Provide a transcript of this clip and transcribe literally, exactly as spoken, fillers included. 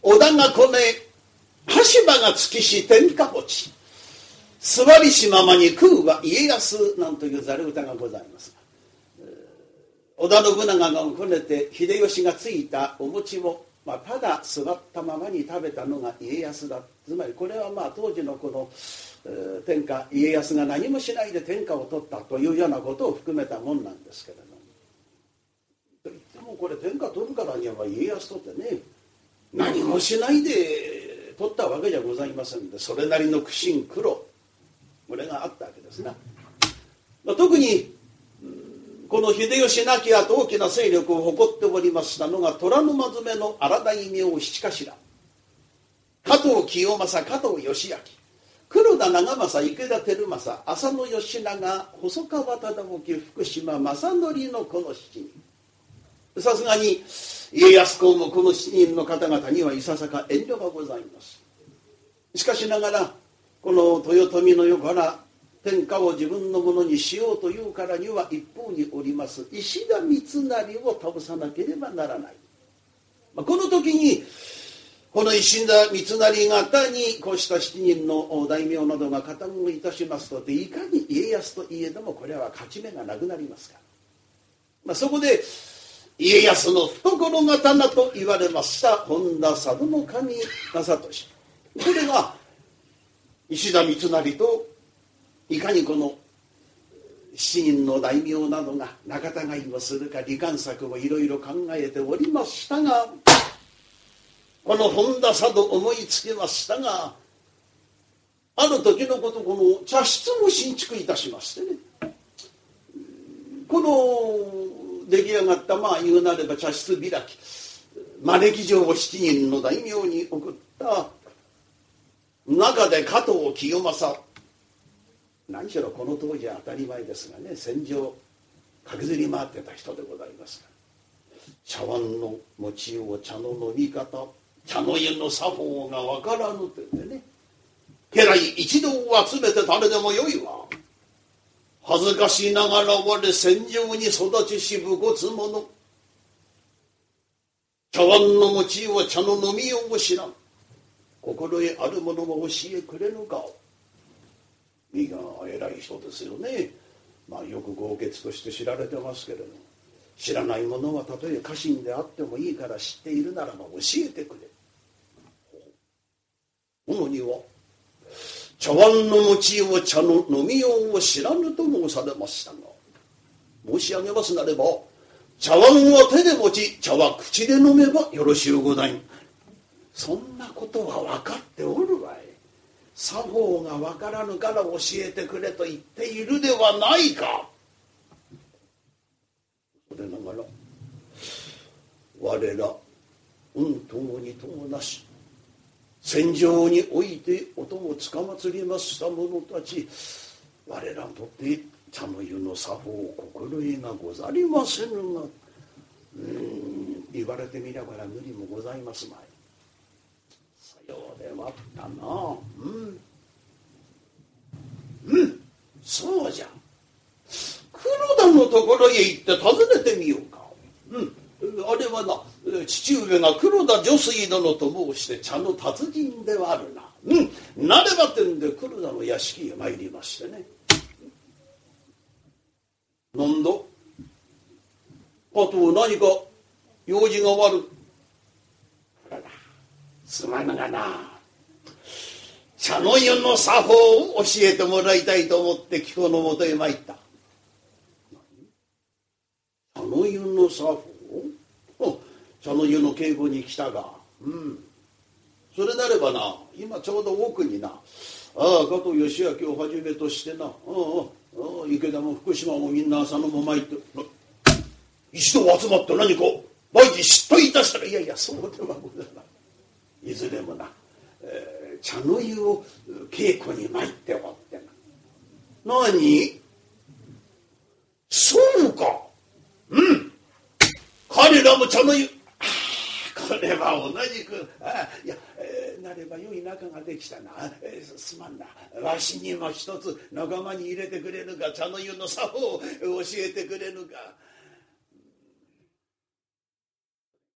織田がこね羽柴が月し天下持ち座りしままに食うは家康なんというざる歌がございますが、織田信長がこねて秀吉がついたお餅を、まあ、ただ座ったままに食べたのが家康だ。つまりこれはまあ当時のこの天下家康が何もしないで天下を取ったというようなことを含めたもんなんですけれども、といってもこれ天下取るからには家康とってね何もしないで取ったわけじゃございませんで、それなりの苦心苦労これがあったわけですな。まあ、特にこの秀吉亡き後大きな勢力を誇っておりましたのが虎の間詰めの荒大名七頭加藤清正、加藤義明、黒田長政、池田輝政、浅野義長、細川忠興、福島正則のこの七人、さすがに家康公もこの七人の方々にはいささか遠慮がございます。しかしながらこの豊臣の世から天下を自分のものにしようというからには一方におります石田三成を倒さなければならない。まあ、この時にこの石田三成方にこうした七人の大名などが加担をいたしますと、いかに家康といえどもこれは勝ち目がなくなりますから、まあ、そこで家康の懐刀と言われました本田佐渡守正俊、これが石田三成といかにこの七人の大名などが仲違いをするか離間策をいろいろ考えておりましたが、この本田佐渡思いつきましたが、ある時のことこの茶室を新築いたしましてね、この出来上がったまあ言うなれば茶室開き招き状を七人の大名に送った中で加藤清正、何しろこの当時は当たり前ですがね戦場駆けずり回ってた人でございますが、茶碗の持ちよう、茶の飲み方、茶の湯の作法がわからぬと言ってね、家来一同を集めて誰でもよいわ、恥ずかしながら我戦場に育ちし武骨者、茶碗の持ちよう、茶の飲みようを知らん、心得ある者も教えくれぬか。いや偉い人ですよね。まあよく豪傑として知られてますけれども、知らない者はたとえ家臣であってもいいから知っているならば教えてくれ。主には茶碗の持ちよう、茶の飲みようを知らぬと申されましたが、申し上げますなれば茶碗は手で持ち茶は口で飲めばよろしゅうございます。そんなことは分かっておるわい。作法が分からぬから教えてくれと言っているではないか。それながら我ら御友に友なし戦場において音をつかまつりました者たち、我らにとって茶の湯の作法心得がござりませぬが、うーん言われてみれば無理もございますまい。さようではったな。うんうんそうじゃ、黒田のところへ行って訪ねてみようか。うんあれはな、父上が黒田女水殿と申して茶の達人ではあるな。うんなればてんで黒田の屋敷へ参りましてね。なんだあと何か用事が悪い。あららすまぬがな、茶の湯の作法を教えてもらいたいと思って貴公のもとへ参った。茶の湯の作法、茶の湯の稽古に来たが、うんそれなればな、今ちょうど奥にな、ああ加藤義明をはじめとしてな、ああああ池田も福島もみんな浅野も参って一度集まって何か毎日嫉妬いたしたら、いやいやそうではございません。いずれもな、えー、茶の湯を稽古に参っておってな。何そうか、うん彼らも茶の湯、これは同じく、あいや、えー、なれば良い仲ができたな、えー、すまんな、わしにも一つ仲間に入れてくれぬか、茶の湯の作法を教えてくれぬか。